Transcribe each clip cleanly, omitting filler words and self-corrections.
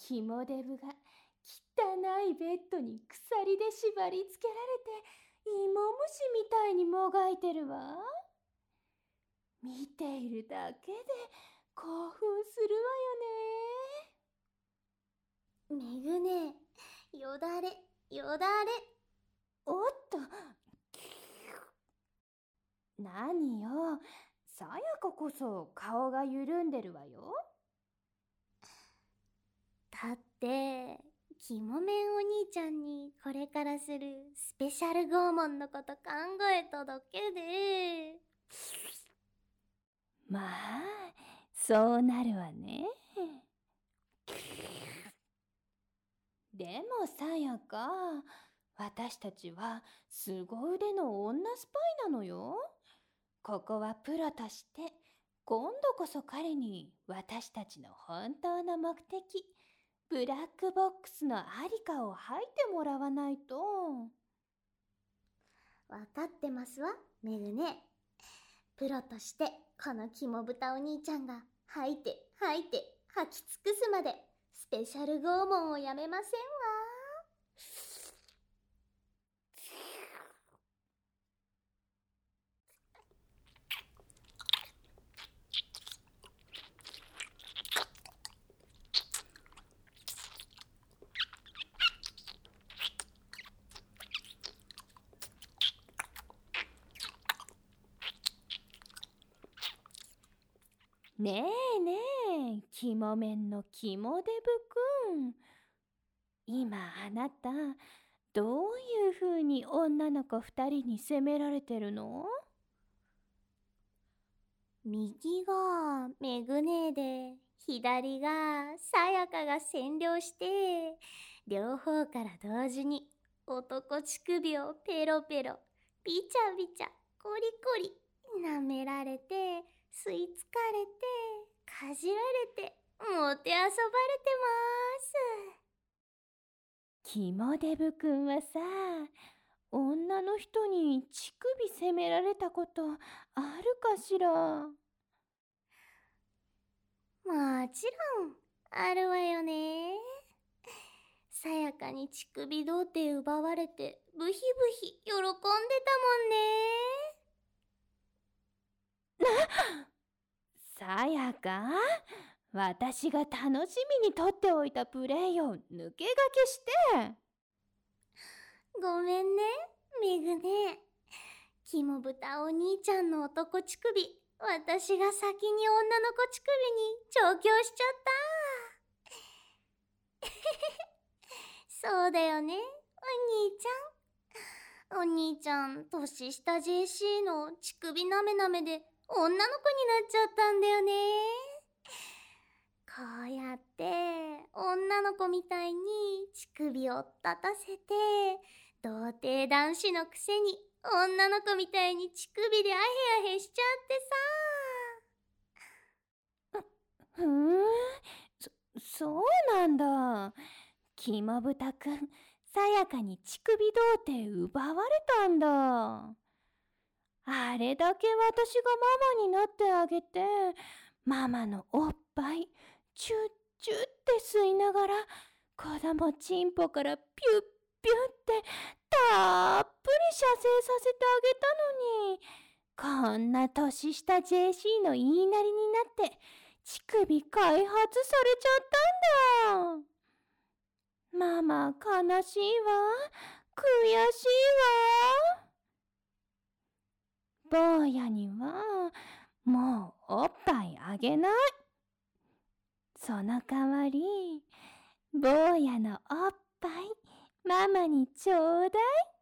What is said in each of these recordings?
肝デブが汚いベッドに鎖で縛り付けられて芋虫みたいにもがいてるわ。見ているだけで興奮するわよね。 めぐね、よだれ、よだれ。 おっと、何よ、さやかこそ顔が緩んでるわよ。 だって、キモメンお兄ちゃんにこれからするスペシャル拷問のこと考えただけで。 まあ、そうなるわね。でもさやか、私たちは凄腕の女スパイなのよ。ここはプロとして、今度こそ彼に私たちの本当の目的、ブラックボックスのありかを吐いてもらわないと。 わかってますわ、めぐね。プロとしてこのキモブタお兄ちゃんが吐いて吐いて吐き尽くすまでスペシャル拷問をやめませんわ。 ねえねえ、キモメンのキモデブくん。今あなた、どういうふうに女の子二人に責められてるの？ 右がめぐねで、左がさやかが占領して、両方から同時に男乳首をペロペロ、ビチャビチャ、コリコリ、舐められて、吸い付かれて、かじられて、もてあそばれてます。 キモデブくんはさ、女の人に乳首責められたことあるかしら？ もちろんあるわよね。さやかに乳首童貞奪われてブヒブヒ喜んでたもんね。さやか、私が楽しみにとっておいたプレイを抜け駆けして。 ごめんね、めぐね。キモブタお兄ちゃんの男乳首、私が先に女の子乳首に調教しちゃった。そうだよね、お兄ちゃん。お兄ちゃん、年下 JC の乳首なめなめで女の子になっちゃったんだよね。こうやって女の子みたいに乳首を立たせて、童貞男子のくせに女の子みたいに乳首でアヘアヘしちゃってさ。 そうなんだ。キモブタくん、さやかに乳首童貞奪われたんだ。あれだけ私がママになってあげて、ママのおっぱいチュッチュッって吸いながら、子供チンポからピュッピュッってたっぷり射精させてあげたのに、こんな年下 JC の言いなりになって乳首開発されちゃったんだ。ママ悲しいわ、悔しいわ。坊やにはもうおっぱいあげない。その代わり、坊やのおっぱいママにちょうだい。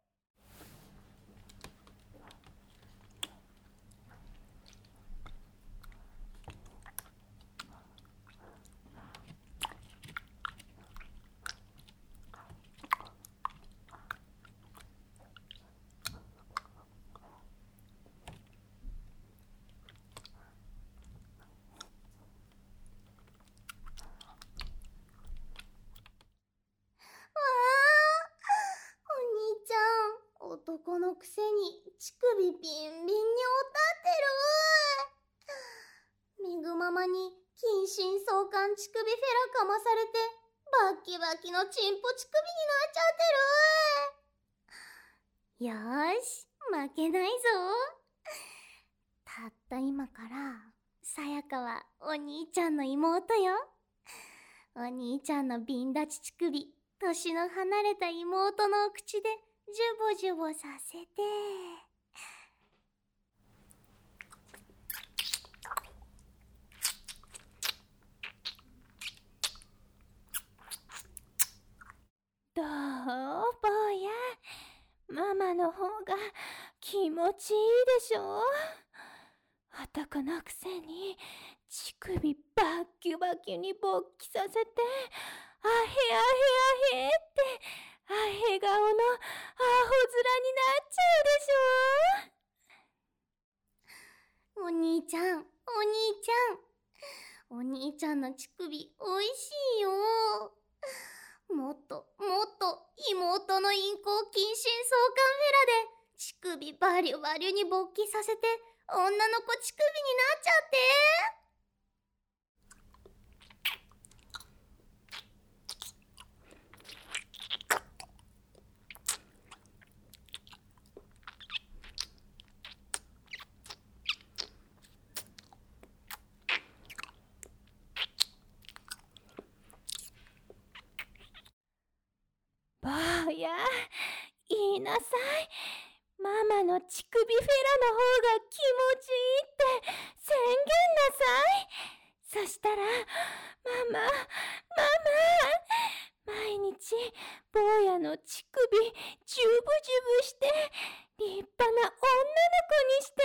男のくせに乳首ビンビンにおたってる。めぐママに近親相関乳首フェラかまされてバッキバキのチンポ乳首になっちゃってる。よーし、負けないぞ。たった今からさやかはお兄ちゃんの妹よ。お兄ちゃんの瓶立ち乳首、年の離れた妹のお口でジュボジュボさせて。 どう、坊や。ママの方が気持ちいいでしょ。男のくせに乳首バッキバキに勃起させて、あへあへあへってあへ顔のアホ面になっちゃうでしょ。お兄ちゃん、お兄ちゃん。お兄ちゃんの乳首おいしいよ。もっともっと妹の陰行近親相関フェラで乳首バリュバリュに勃起させて女の子乳首になっちゃって。 ょ。坊や、言いなさい。ママの乳首フェラの方が気持ちいいって宣言なさい。そしたら、ママ、毎日、坊やの乳首、ジュブジュブして、立派な女の子にして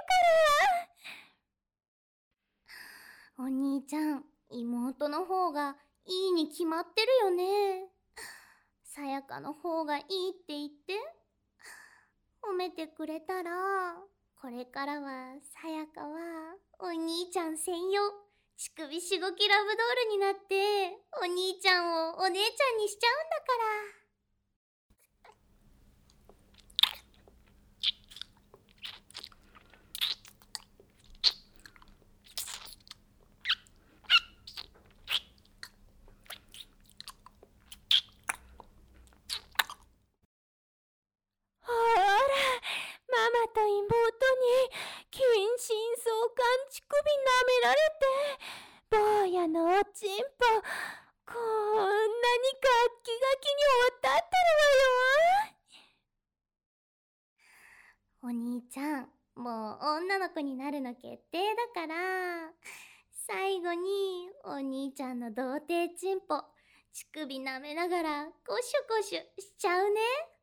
あげるから。 お兄ちゃん、妹の方がいいに決まってるよね。さやかの方がいいって言って。褒めてくれたら、これからはさやかはお兄ちゃん専用乳首しごきラブドールになってお兄ちゃんをお姉ちゃんにしちゃうんだから。 ママと妹に近親相関乳首舐められて、坊やのおちんぽこんなにガッキガキにおったってるわよ。お兄ちゃん、もう女の子になるの決定だから、最後にお兄ちゃんの童貞チンポ乳首舐めながらコシュコシュしちゃうね。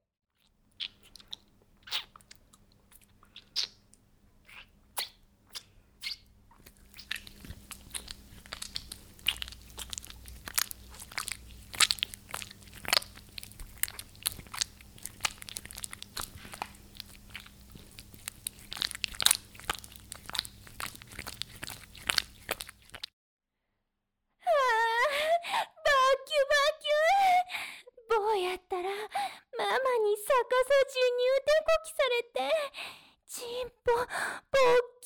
坊やったらママに逆さ授乳でこきされて、チンポボッキ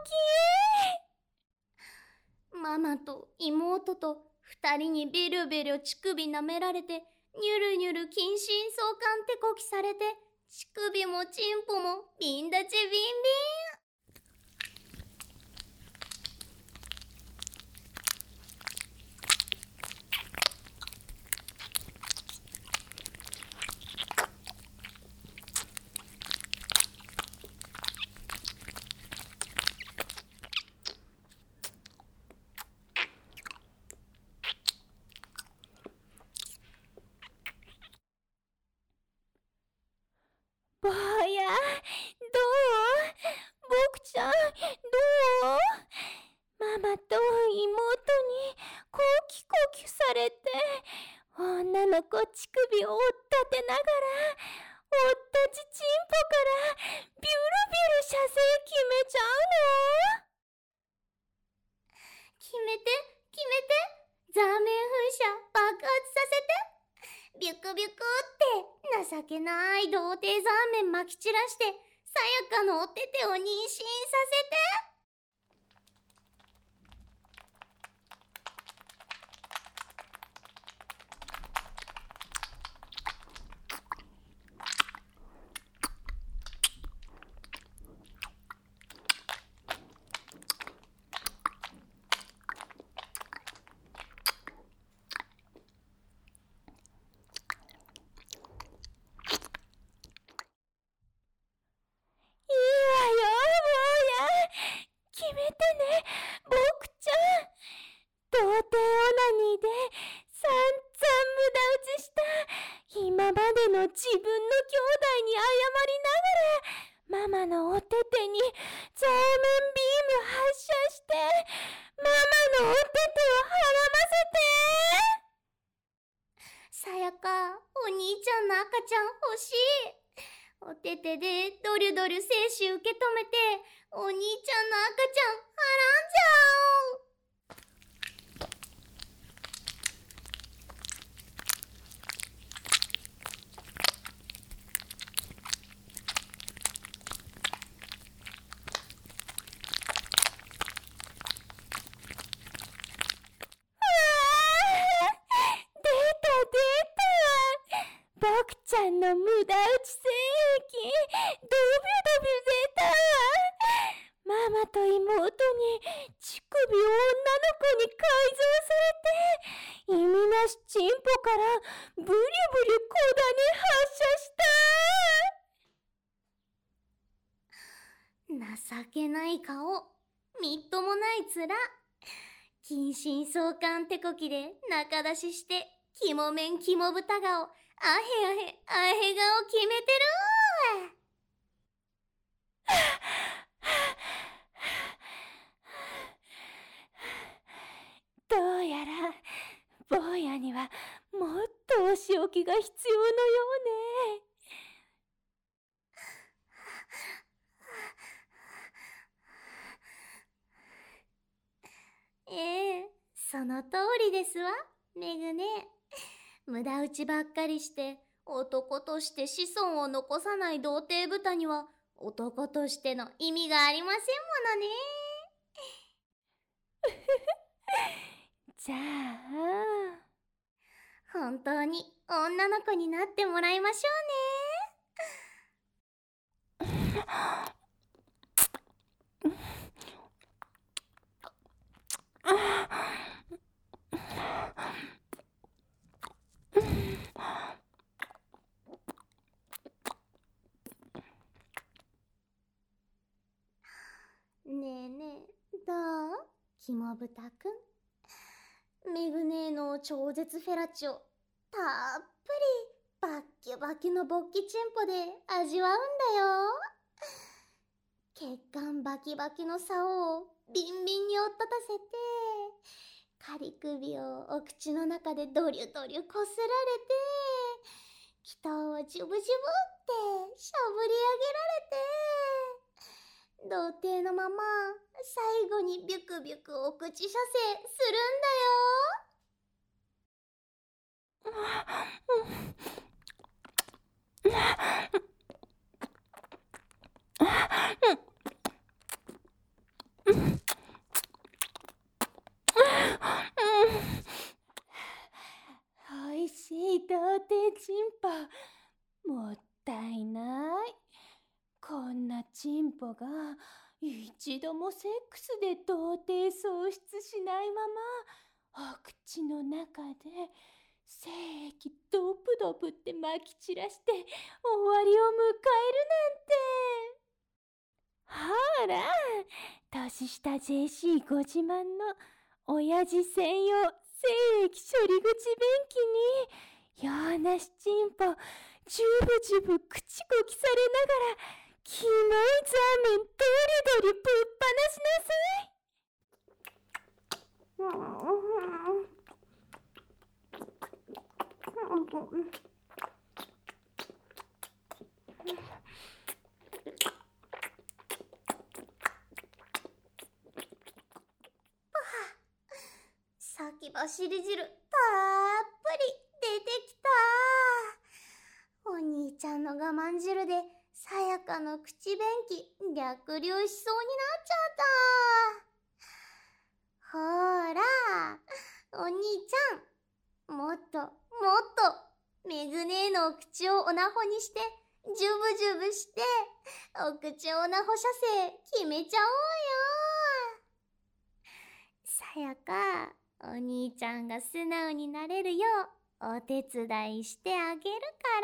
ボキ。 ママと妹と二人にベルベル乳首舐められて、ニュルニュル近親相関手こきされて、乳首もチンポもビンダチビンビン。 坊や、どう？僕ちゃん、どう？ママと妹にコキコキされて、女の子乳首を追っ立てながら、追ったちチンポからビュルビュル射精決めちゃうの？ 決めて、決めて、ザーメン噴射爆発させて。ビュクビュクって情けない童貞ザーメン撒き散らして、さやかのお手手を妊娠させて。 ママのおててにザーメンビーム発射して、ママのおててをはらませて。 さやか、お兄ちゃんの赤ちゃん欲しい。おててでドリュドリュ精子受け止めて、お兄ちゃんの赤ちゃんはらんじゃおう。 僕ちゃんの無駄打ち精液、ドビュドビュ出た。ママと妹に乳首を女の子に改造されて、意味なしチンポからブリュブリュ小種発射した。情けない顔、みっともない面、近親相関手こきで仲出しして、肝面肝豚顔、あへあへあへ顔決めてる。 どうやら坊やにはもっとお仕置きが必要のようね。 その通りですわ、めぐね。無駄打ちばっかりして、男として子孫を残さない童貞豚には、男としての意味がありませんものね。 じゃあ、 本当に女の子になってもらいましょうね。ねえねえ、どう？肝豚くん。めぐねえの超絶フェラチオ、たっぷりバッキバキの勃起チンポで味わうんだよ。血管バキバキの竿をビンビンに追っ立たせて、仮首をお口の中でドリュドリュこすられて、気筒をジュブジュブってしゃぶり上げられて、童貞のまま最後にビュクビュクお口射精するんだよ。 おいしい童貞チンポ、もったいない。こんなチンポが一度もセックスで童貞喪失しないまま、お口の中で精液ドブドブってまき散らして終わりを迎えるなんて。ほら、年下 JC ご自慢の親父専用精液処理口便器に洋梨チンポジュブジュブ口こきされながら、キモいザーメンドリドリぶっ放しなさい。 先走り汁たっぷり出てきた。お兄ちゃんの我慢汁でさやかの口便器逆流しそうになっちゃった。ほーら、お兄ちゃん、もっともっとめぐねえのお口をおなほにして、ジュブジュブしてお口おなほ射精決めちゃおうよ。さやか、お兄ちゃんが素直になれるようお手伝いしてあげるから。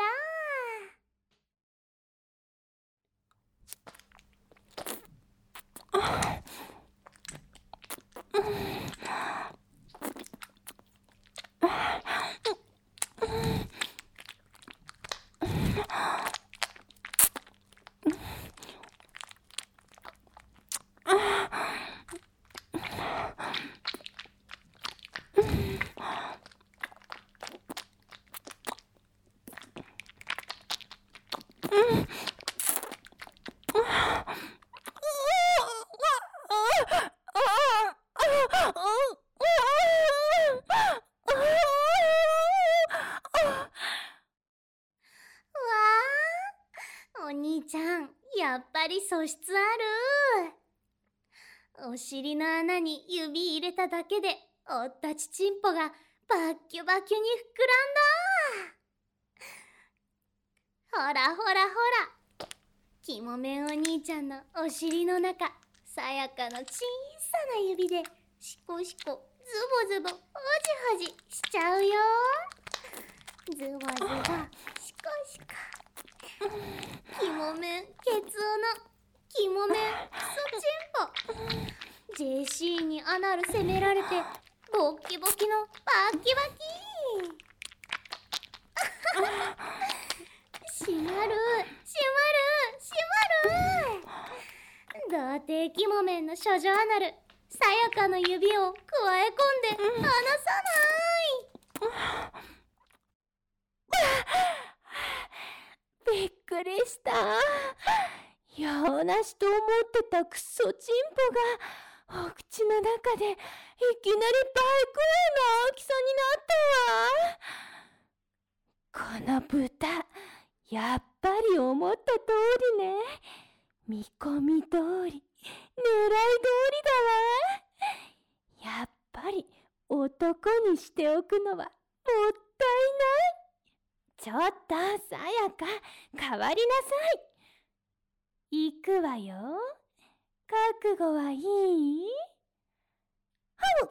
兄ちゃん、やっぱり素質ある。お尻の穴に指入れただけでおったちちんぽがバッキュバキュに膨らんだ。ほらほらほら、きもめんお兄ちゃんのお尻の中、さやかの小さな指でシコシコズボズボほじほじしちゃうよ。ズボズボシコシコ。きもめんケツオのきもめんクソチンポ。JC にアナル責められてボッキボキのバッキバキ。閉まる閉まる閉まる。童貞きもめんの処女アナル、さやかの指をくわえ込んで離さない。 びっくりした。用なしと思ってたクソチンポがお口の中でいきなり倍くらいの大きさになったわ。この豚、やっぱり思った通りね。見込み通り、狙い通りだわ。やっぱり男にしておくのはもったいない。ちょっとさやか、変わりなさい。行くわよ。覚悟はいい？はう。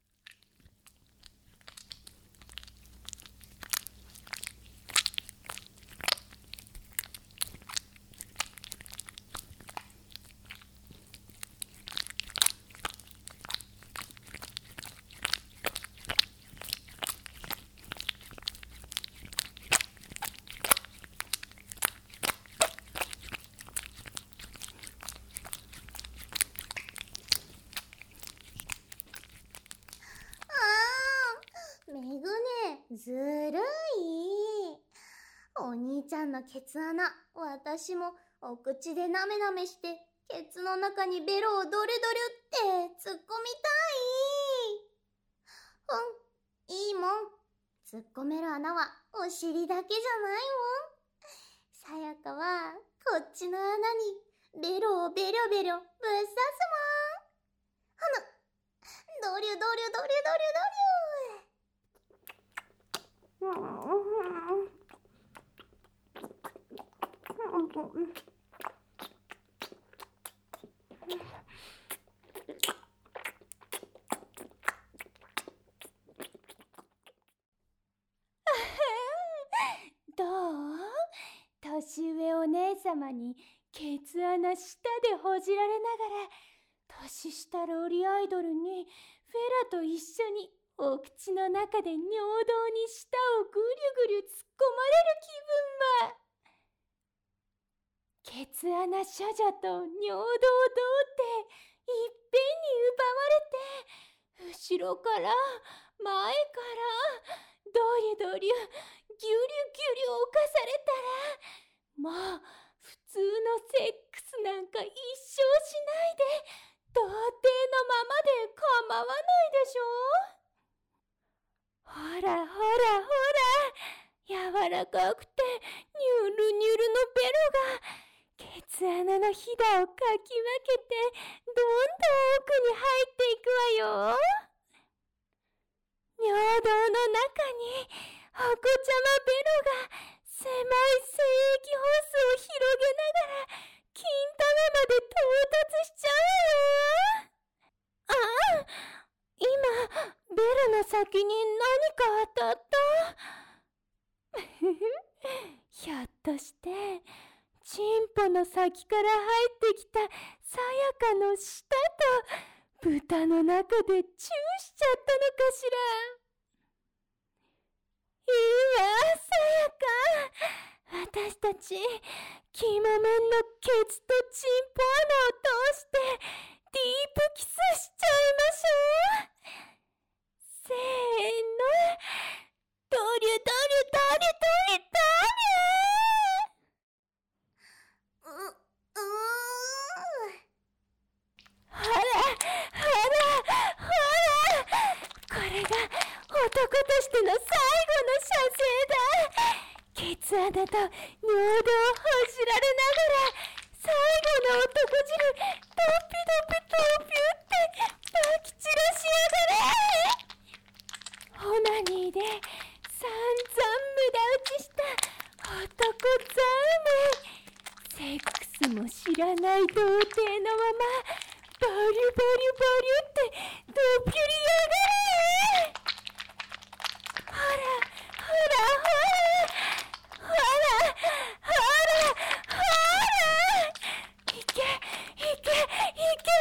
ずるい。お兄ちゃんのケツ穴、私もお口でなめなめしてケツの中にベロをドリドリって突っ込みたい。いいもん。突っ込める穴はお尻だけじゃないもん。さやかはこっちの穴にベロをベリョベリョぶっ刺すもん。ドリュドリュドリュドリュドリュ。 どう？年上お姉様にケツ穴下でほじられながら、年下ロリアイドルにフェラと一緒にお口の中で尿道に舌をぐりゅぐりゅ突っ込まれる気分は。ケツ穴処女と尿道童貞いっぺんに奪われて、後ろから前からドリュドリュギュリュギュリュ侵されたら、もう普通のセックスなんか一生しないで童貞のままで構わないでしょ。ほらほらほら、柔らかくてニュルニュルのベロがケツ穴のひだをかき分けてどんどん奥に入っていくわよ。尿道の中にお子ちゃまベロが狭い精液ホースを広げながら金玉まで到達しちゃうわよ。ああ、今ベロの先に何か当たった。ひょっとしてチンポの先から入ってきたさやかの舌と豚の中でチューしちゃったのかしら。いいわさやか、私たちキモメンのケツとチンポ穴を通してディープキスしちゃいましょう。せーの、ドリュドリュドリュドリュドリュ。ほらほらほら、これが男としての最後の射精だ。ケつ穴と尿道をほじられながら最後の男汁ドピドピドピってまき散らしやがれ。オナニーで散々無駄打ちした男ザーメン。セックスも知らない童貞のままバリバリバリってドピュリやがれ。ほらほらほらほらほらほら、いけいけいけいけいけ。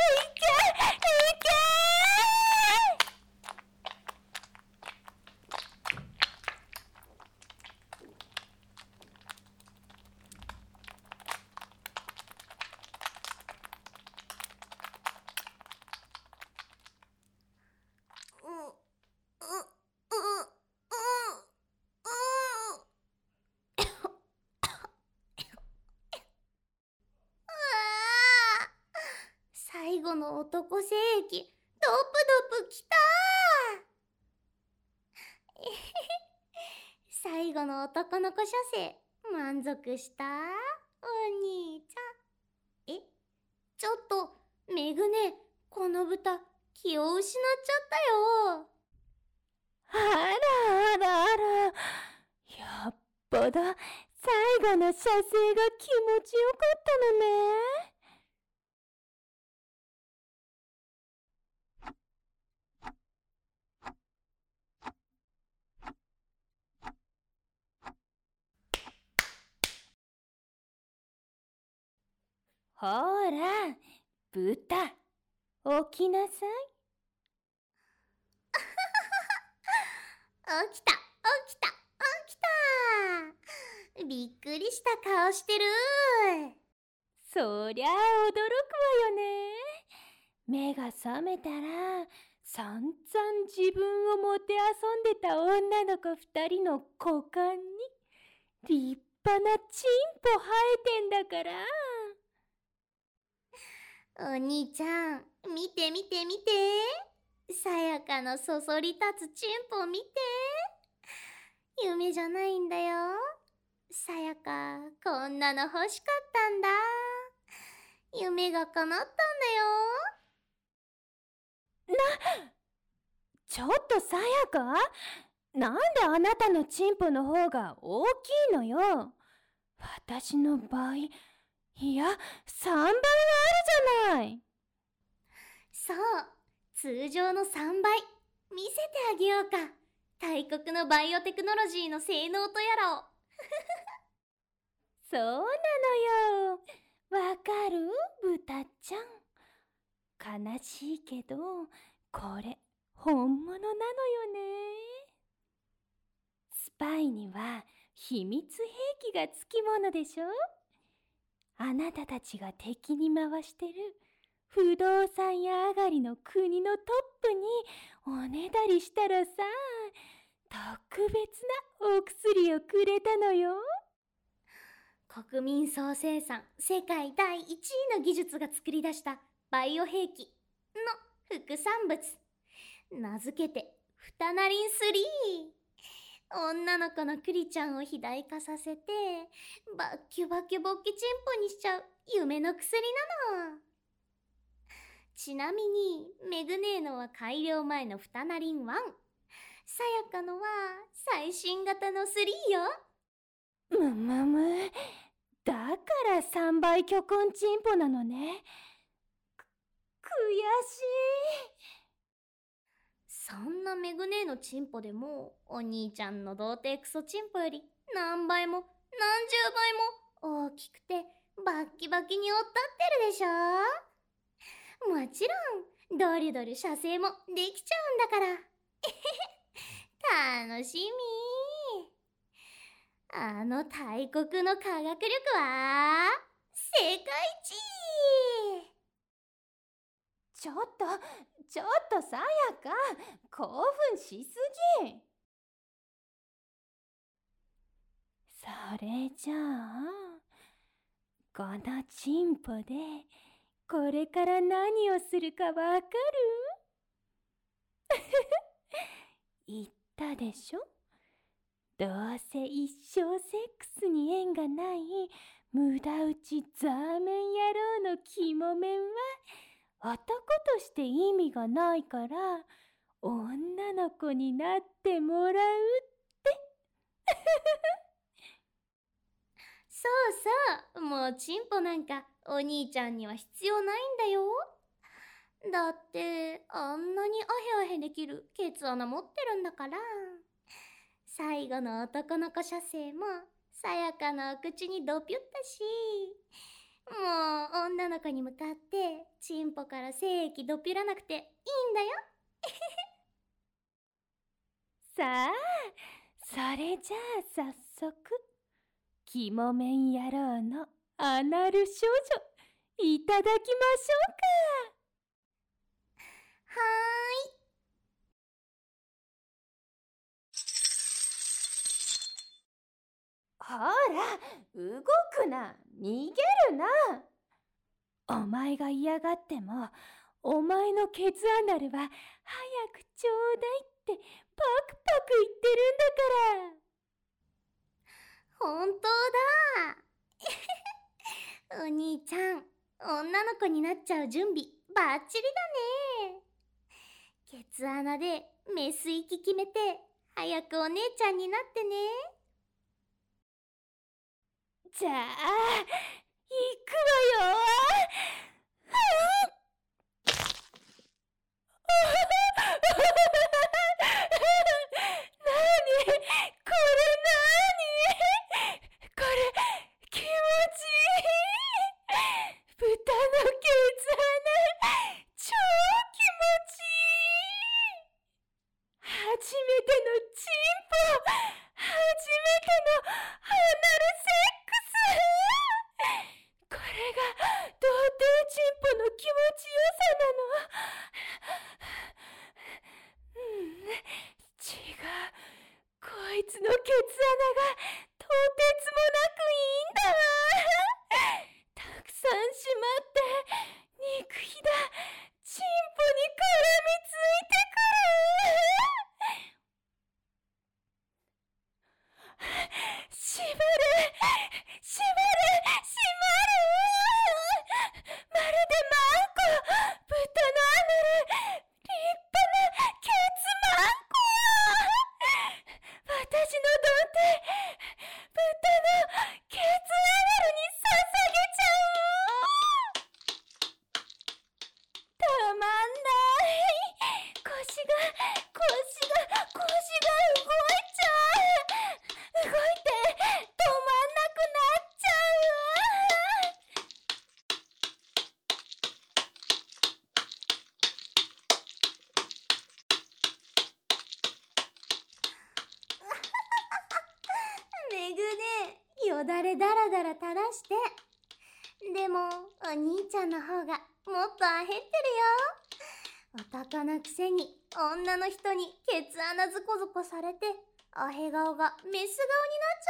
最後の男精液、ドプドプきたー。最後の男の子射精、満足したお兄ちゃん。ちょっと、めぐね、この豚、気を失っちゃったよ。 あらあらあら、よっぽど最後の射精が気持ちよかったのね。ほら、豚、起きなさい。 起きた起きた起きた。びっくりした顔してる。 そりゃあ驚くわよね。目が覚めたら散々自分をもてあそんでた女の子2人の股間に立派なチンポ生えてんだから。 お兄ちゃん、見て見て見て。さやかのそそり立つチンポ見て。夢じゃないんだよ。さやか、こんなの欲しかったんだ。夢が叶ったんだよ。 ちょっとさやか、なんであなたのチンポの方が大きいのよ。私の倍、いや3倍はあるじゃない。 そう、通常の3倍。見せてあげようか。大国のバイオテクノロジーの性能とやらを。 そうなのよ。わかる？豚ちゃん。悲しいけど、これ本物なのよね。スパイには秘密兵器がつきものでしょ。あなたたちが敵に回してる不動産屋上がりの国のトップにおねだりしたらさ、特別なお薬をくれたのよ。 国民総生産世界第1位の技術が作り出したバイオ兵器の副産物。名付けてフタナリン3。女の子のクリちゃんを肥大化させてバッキュバキュボッキチンポにしちゃう夢の薬なの。ちなみにメグネーノは改良前のフタナリン1、さやかのは最新型の3よ。 むむむ、だから3倍巨根チンポなのね。悔しい。 そんなメグネーのチンポでもお兄ちゃんの童貞クソチンポより何倍も何十倍も大きくてバッキバキにおったってるでしょ。もちろんドリドリ射精もできちゃうんだから。楽しみ。あの大国の科学力は世界一。 ちょっとさやか、興奮しすぎ。それじゃあ、このチンポでこれから何をするかわかる？言ったでしょ？ どうせ一生セックスに縁がない無駄打ちザーメン野郎の肝麺は男として意味がないから女の子になってもらうってそうそう、もうチンポなんかお兄ちゃんには必要ないんだよ。だってあんなにアヘアヘできるケツ穴持ってるんだから。最後の男の子射精もさやかのお口にドピュったし、もう女の子に向かってチンポから精液ドピュらなくていいんだよ。 さあ、それじゃあ早速肝麺野郎のアナル少女いただきましょうか。 はーい。 ほら、動くな、逃げるな。お前が嫌がっても、お前のケツアナルは早くちょうだいってパクパク言ってるんだから。 本当だ。お兄ちゃん、女の子になっちゃう準備バッチリだね。ケツ穴でメス息決めて早くお姉ちゃんになってね。 じゃあ、行くわよ。こいつのケツ穴がとてつもなくいいんだわ。たくさんしまって肉ひだチンポに絡みついてくる。縛れ縛れ締まる。まるでマンコ、豚のアナル、立派なケツマンコ。私の童貞、豚のケツアナルに捧げちゃう。たまんない。腰が動いちゃう。動いて止まんなくなっちゃめぐね、よだれだらだら垂らして。でもお兄ちゃんの方がもっとあへってるよ。男のくせに女の人にケツ穴ズコズコされてアヘ顔がメス顔になっち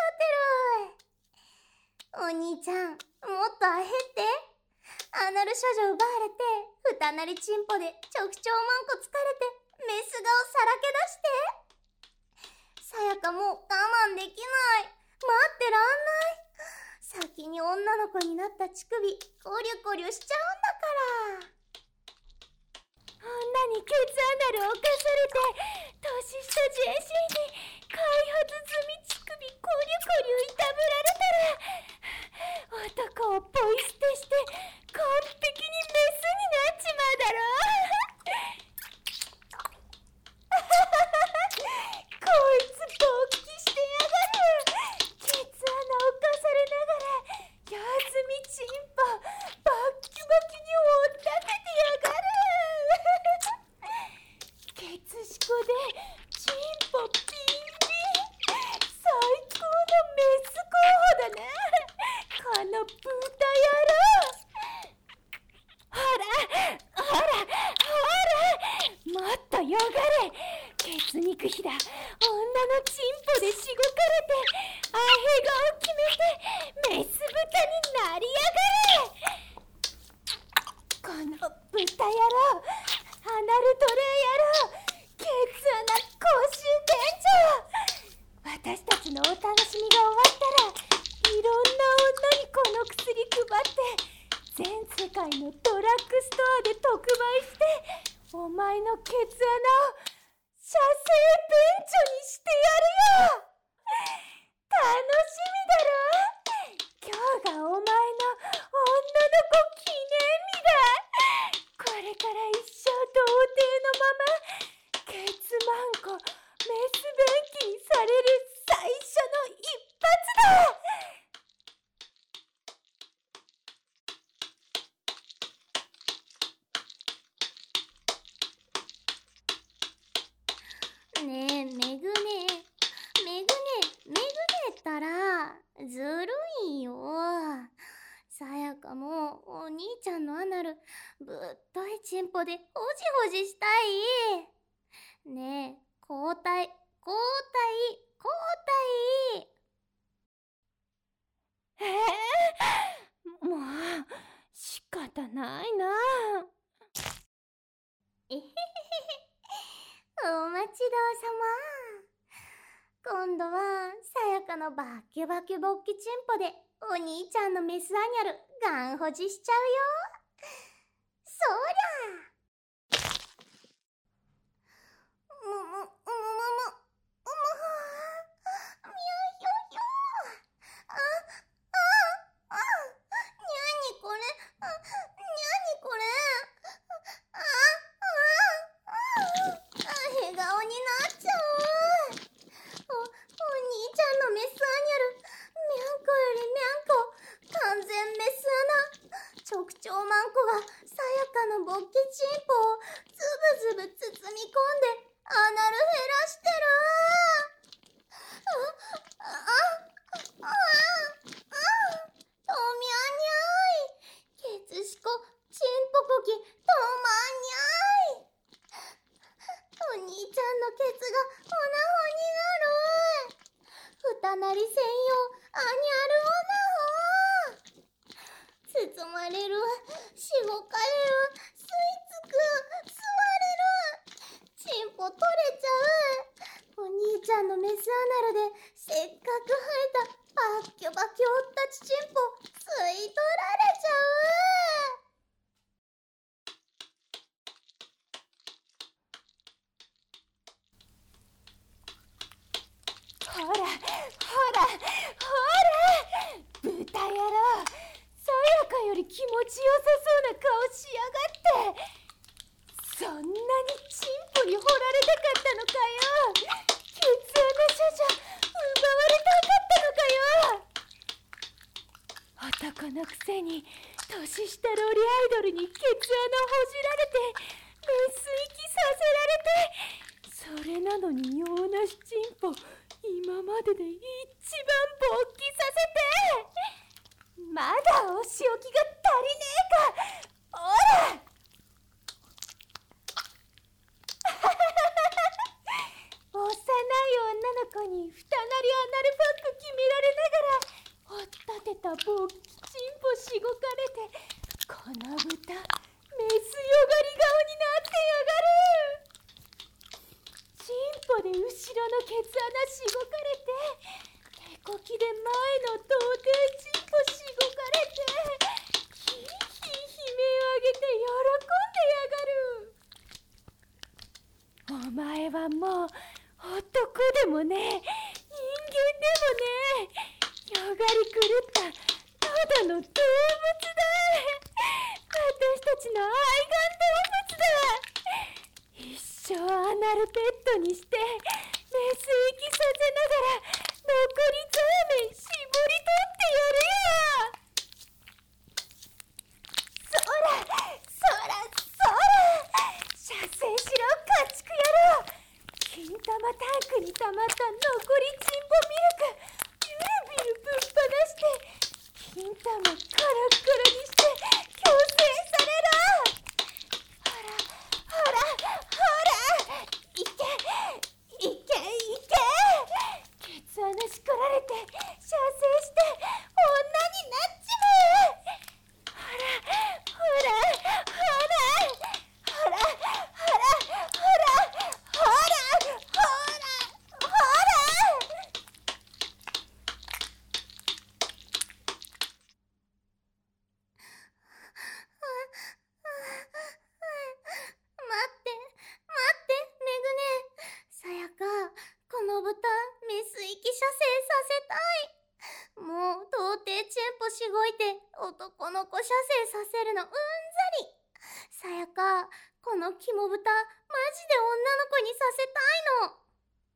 ゃってる。お兄ちゃん、もっとあへって。アナル少女奪われてふたなりチンポで直腸マンコ疲れてメス顔さらけ出して。さやかもう我慢できない。待ってらんない。先に女の子になった乳首コリュコリュしちゃうんだから。 女にケツアナルを犯されて年下 JC に開発済み乳首コリュコリュいたぶられたら男をポイ捨てして完璧にメスになっちまうだろこいつ勃起してやがる。ケツ穴を犯されながら四つみチンポバッキバキに追っ立ててやがる。ケツシコでチンポビンビン、最高のメス候補だな、この豚野郎。ほらもっとよがれ。ケツ肉ひだ女のチンポでしごかれてアヘ顔決めてメス豚になりやがれ。この豚野郎、アナルトレイ野郎、ケツ穴公衆便所。私たち内のドラッグストアで特売して、お前のケツ穴を射精便所にしてやるよ。楽しみだろ。今日がお前の女の子記念日だ。これから一生童貞のままケツマンコメス便器にされる最初の一発だ。 ねえ、めぐねったらずるいよ。さやかもお兄ちゃんのアナルぶっといチンポでほじほじしたい。ねえ、交代。 もう仕方ないな。 えへへへお待ちどうさま。今度はさやかのバッキバキ勃起チンポでお兄ちゃんのメスアニャルガンほじしちゃうよ。そりゃ。直腸マンコがさやかの勃起チンポをズブズブ包み込んでアナル減らしてる。とみゃにゃい。ケツしこチンポコキとまにゃい。お兄ちゃんのケツがオナホになる。ふたなり専用アニャルオナホ。包まれる、しごかれる、吸い付く、吸われる。チンポ取れちゃう。お兄ちゃんのメスアナルでせっかく生えたバッキョバキおったちチンポ吸い取られちゃほら豚野郎、さやかより気持ちよさそうな顔しやがって。そんなにチンポに掘られたかったのかよ。ケツ穴少女奪われたかったのかよ。男のくせに年下ロリアイドルにケツ穴ほじられてメス息させられて、それなのに洋梨チンポ今までで一番勃起させて、まだお仕置きが足りねえか。おら幼い女の子に二なりアナルパック決められながら掘ったてた勃起チンポしごかれて、この豚メスよがり顔になってやがる。チンポで後ろのケツ穴しごかれて、手こきで前の童貞チンポしごかれて、ヒーヒー悲鳴を上げて喜んでやがる。お前はもう男でもねえ、人間でもねえ、よがり狂ったただの動物だ。私たちの愛玩動物だ。一生アナルペットにしてメス息させながら残りザーメン絞り取ってやるよ。そら射精しろ家畜野郎。金玉タンクに溜まった残りチンポミルクビルビルぶっ放して金玉カラッカラにして強制されろ。ほらいけケツ穴しこられの子射精させるのうんざり。さやか、この肝豚、マジで女の子にさせたいの。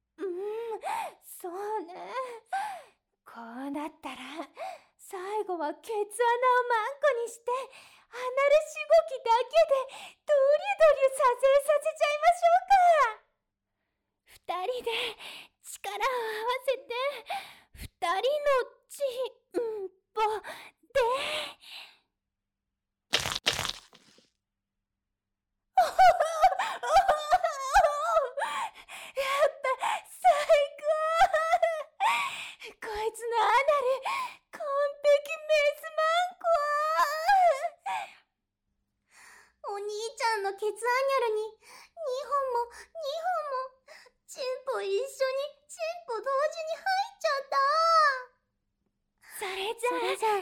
そうね。こうなったら最後はケツ穴をマンコにしてアナルしごきだけでドリドリ射精させちゃいましょうか。二人で力を合わせて二人のチンポでやっぱ最高。こいつのアナル完璧メスマンコ。 お兄ちゃんのケツアニャルに2本もチンポ一緒にチンポ同時に入っちゃった。 それじゃあせーの。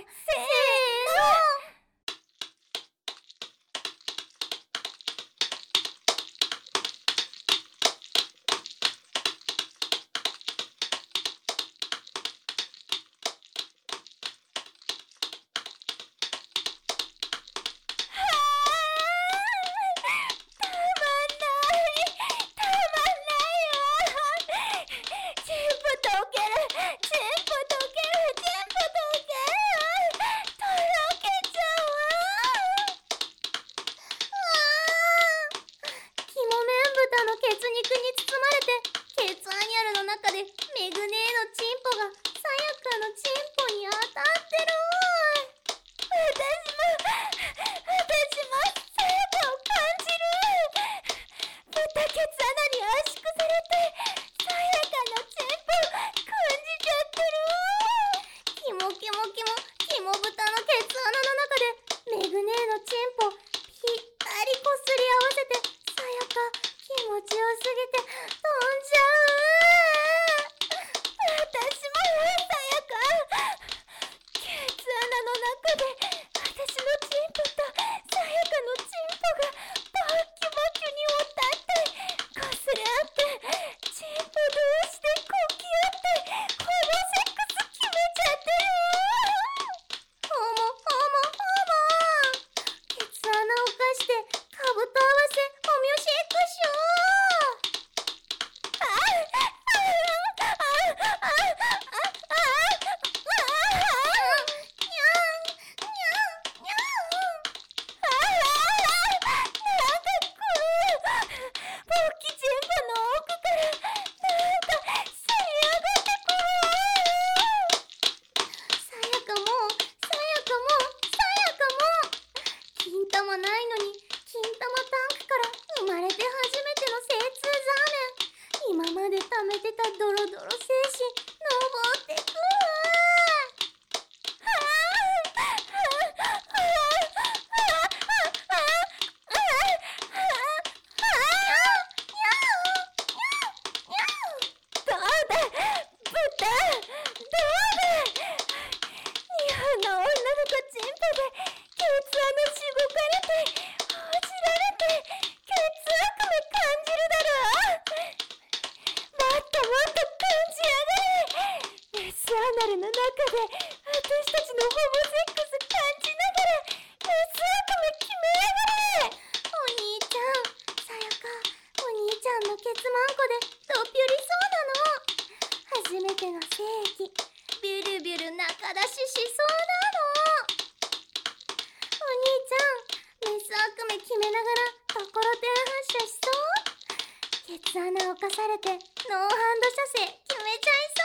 穴をかされてノーハンド射精決めちゃい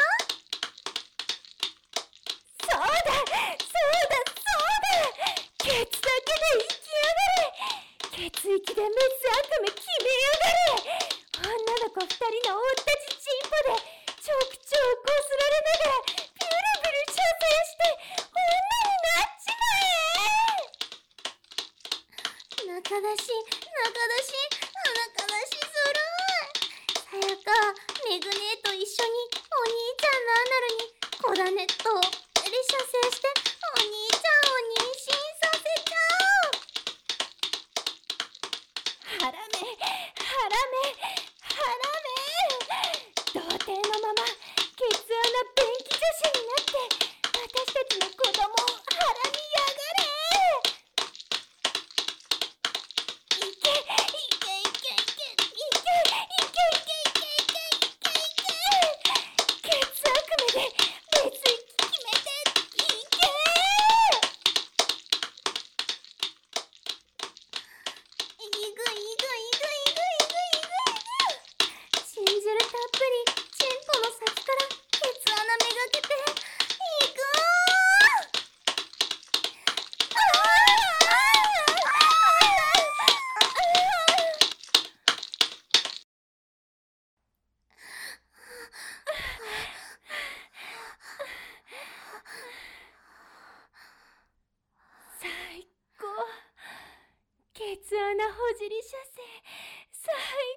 そう。 そうだケツだけで生きやがれ。血液でメス悪夢決めやがれ。女の子二人の同じチンポで直腸をこすられながらビュルビュル射精して女になっちまえ。 仲出し裸出しずるい。さやかメグ姉と一緒にお兄ちゃんのアナルにコダネットを射精してお兄ちゃんを妊娠させちゃう。ハラメ童貞のままケツ穴便器女子になって私たちの子供を腹にやがれ。 穴ほじり射精、最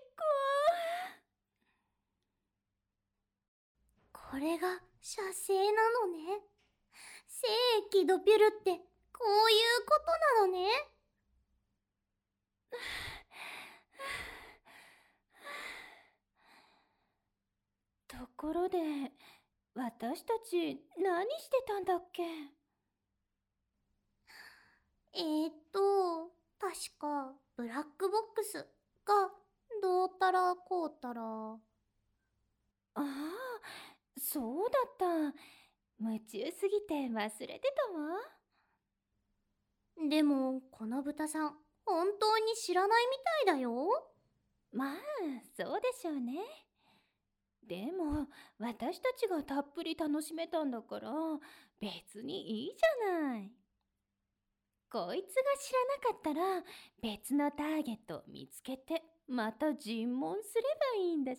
高。これが射精なのね。精液ドピュルってこういうことなのね。 ところで、私たち何してたんだっけ？ 確かブラックボックスがどうたらこうたら。 ああ、そうだった。夢中すぎて忘れてたわ。 でもこの豚さん本当に知らないみたいだよ。 まあ、そうでしょうね。でも、私たちがたっぷり楽しめたんだから、別にいいじゃない。こいつが知らなかったら、別のターゲットを見つけて、また尋問すればいいんだし。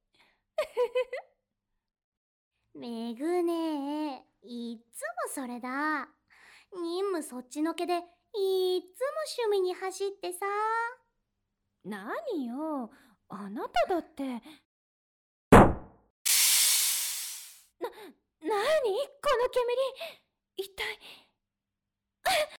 めぐねえ、いっつもそれだ。任務そっちのけでいっつも趣味に走ってさ。 何よ、あなただって。何この煙。一体。